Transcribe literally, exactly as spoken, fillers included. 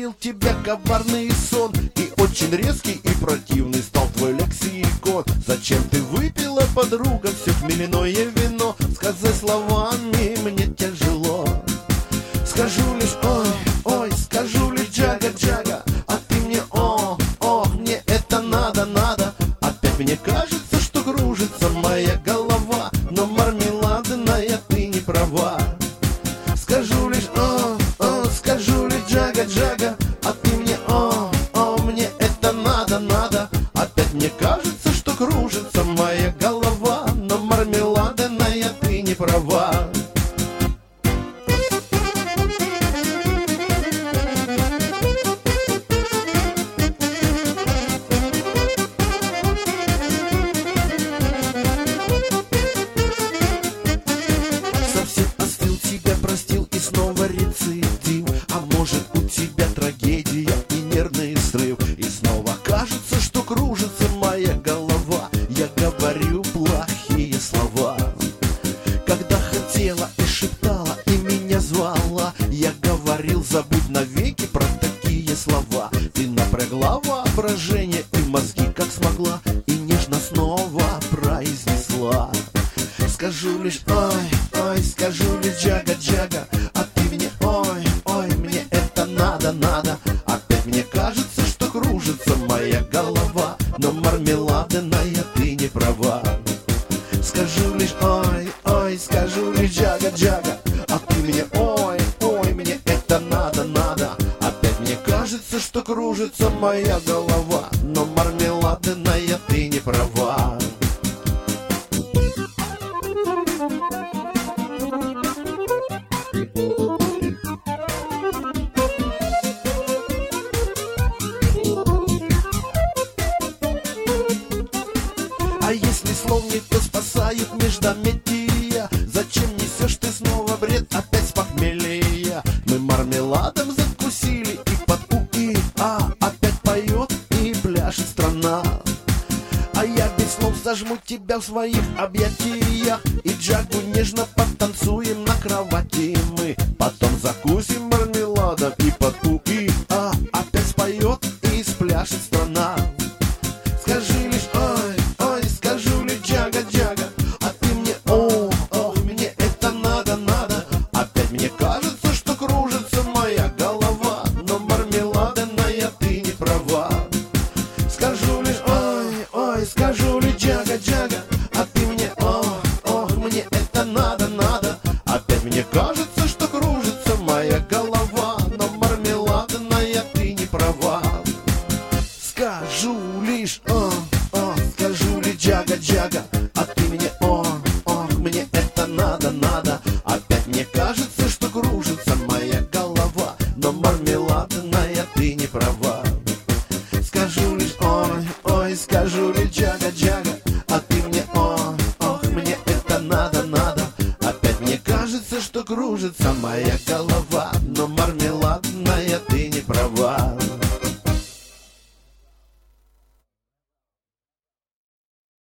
сморил тебя коварный сон, и очень резкий и противный стал твой лексикон. Зачем ты выпила, подруга, все хмельное вино? Сказать словами мне тяжело. Скажу лишь ой, ой, скажу лишь джага, джага, а ты мне о, о, мне это надо, надо. Опять мне кажется, что кружится моя голова, но мармеладная ты не права. Скажу лишь о, о, скажу лишь джага, джага, а ты мне о, о, мне это надо, надо. Опять мне кажется, что кружится моя голова, но мармеладная ты не права. Снова рецидив, а может у тебя трагедия и нервный срыв. И снова кажется, что кружится моя голова. Я говорю плохие слова. Когда хотела и шептала, и меня звала, я говорил, забудь навеки про такие слова. Ты напрягла воображение и мозги как смогла, и нежно снова произнесла. Скажу лишь ой, ой, скажу лишь джага, джага, а ты мне ой, ой, мне это надо, надо. Опять мне кажется, что кружится моя голова, но мармеладная ты не права. Скажу лишь ой, ой, скажу лишь джага, джага, а ты мне ой, ой, мне это надо, надо. Опять мне кажется, что кружится моя голова, но мармеладная ты не права. А если слов не то спасают междометия, зачем несешь ты снова бред опять с похмелья? Мы мармеладом закусили, и под у и а опять поет и пляшет страна. А я без слов зажму тебя в своих объятиях, и джагу нежно потанцуем на кровати мы. Потом закусим мармеладом и